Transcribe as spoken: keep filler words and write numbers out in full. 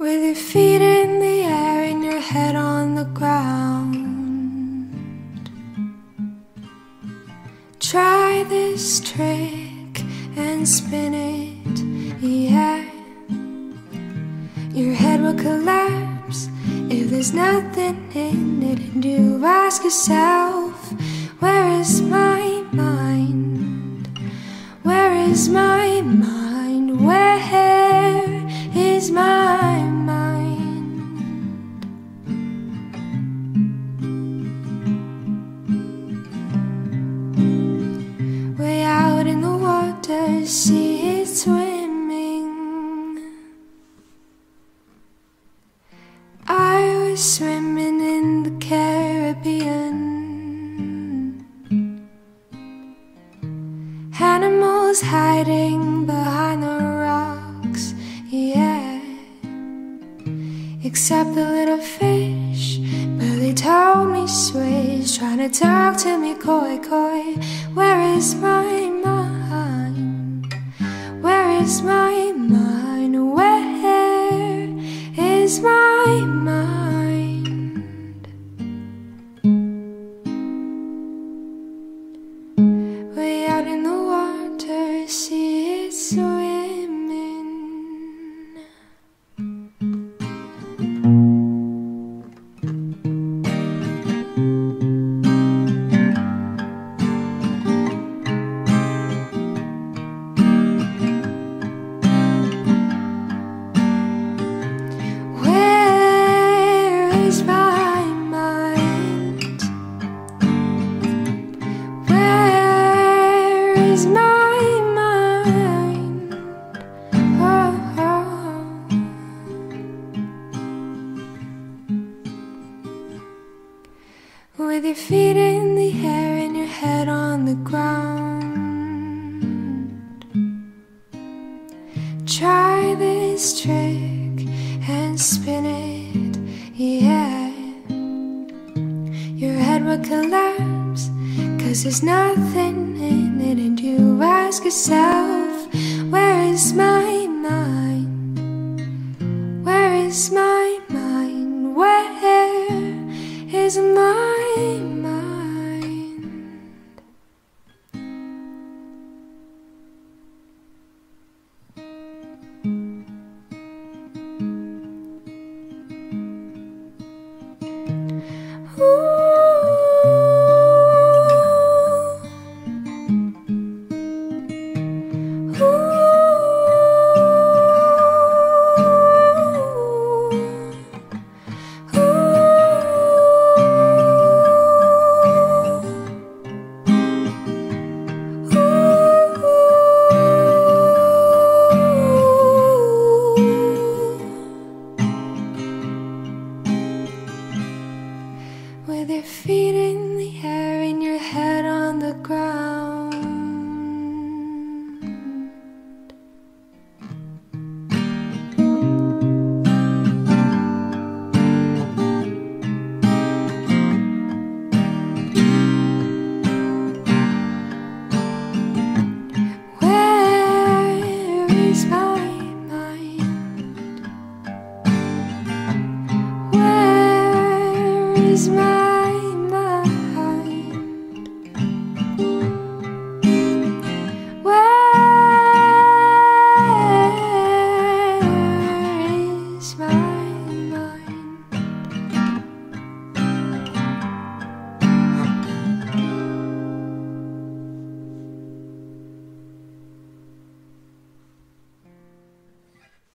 With your feet in the air and your head on the ground, try this trick and spin it, yeah. Your head will collapse if there's nothing in it, and you ask yourself, where is my mind? Where is my mind? Where is my mind? Way out in the water, see it swimming. I was swimming in the Caribbean. Animals hiding behind the rocks, yeah. Except the little fish, but they told me swish, trying to talk to me coy coy. Where is my mind? Where is my mind? Where is my mind? Way out in the water, see it swimming. Where is my mind? Where is my mind? Oh, oh. With your feet in the air and your head on the ground, try this trick and spin it, yeah. Your head will collapse, cause there's nothing in it, and you ask yourself, where is my mind? Where is my mind? Where is my mind? Ooh. With your feet in the air and your head on the ground, where is my mind? Where is my